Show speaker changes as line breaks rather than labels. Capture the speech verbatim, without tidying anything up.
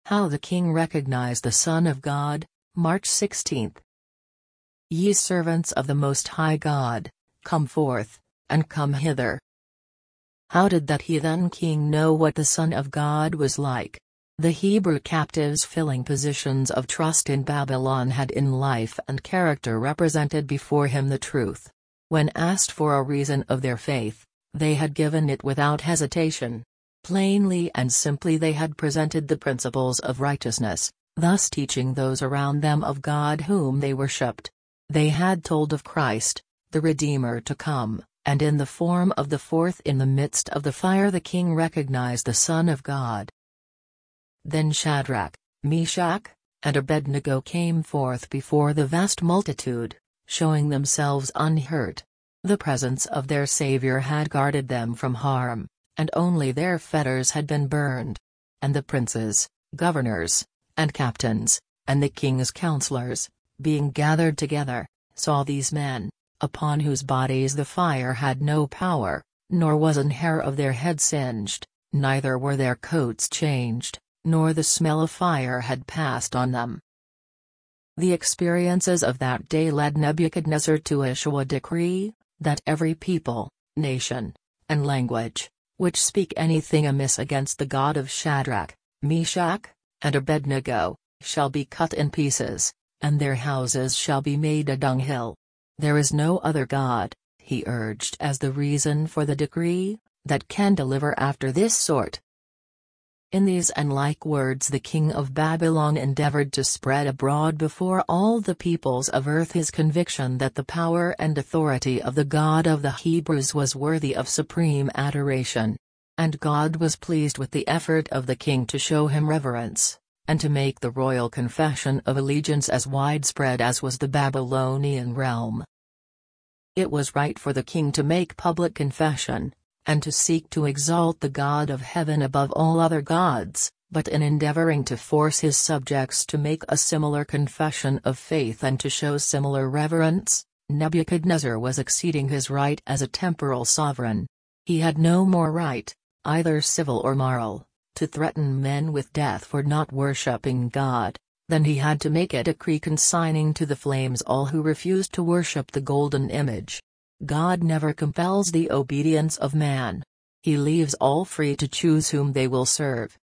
How the king recognized the Son of God, March sixteenth. Ye servants of the Most High God, come forth, and come hither. How did that heathen king know what the Son of God was like? The Hebrew captives filling positions of trust in Babylon had in life and character represented before him the truth. When asked for a reason of their faith, they had given it without hesitation. Plainly and simply they had presented the principles of righteousness, thus teaching those around them of God whom they worshipped. They had told of Christ, the Redeemer to come, and in the form of the fourth in the midst of the fire the king recognized the Son of God. Then Shadrach, Meshach, and Abednego came forth before the vast multitude, showing themselves unhurt. The presence of their Savior had guarded them from harm, and only their fetters had been burned. And the princes, governors, and captains, and the king's counselors, being gathered together, saw these men, upon whose bodies the fire had no power, nor was an hair of their head singed, neither were their coats changed, nor the smell of fire had passed on them. The experiences of that day led Nebuchadnezzar to issue a decree, that every people, nation, and language, which speak anything amiss against the God of Shadrach, Meshach, and Abednego, shall be cut in pieces, and their houses shall be made a dunghill. There is no other God, he urged as the reason for the decree, that can deliver after this sort. In these and like words the king of Babylon endeavored to spread abroad before all the peoples of earth his conviction that the power and authority of the God of the Hebrews was worthy of supreme adoration. And God was pleased with the effort of the king to show him reverence, and to make the royal confession of allegiance as widespread as was the Babylonian realm. It was right for the king to make public confession, and to seek to exalt the God of heaven above all other gods, but in endeavoring to force his subjects to make a similar confession of faith and to show similar reverence, Nebuchadnezzar was exceeding his right as a temporal sovereign. He had no more right, either civil or moral, to threaten men with death for not worshipping God, than he had to make a decree consigning to the flames all who refused to worship the golden image. God never compels the obedience of man. He leaves all free to choose whom they will serve.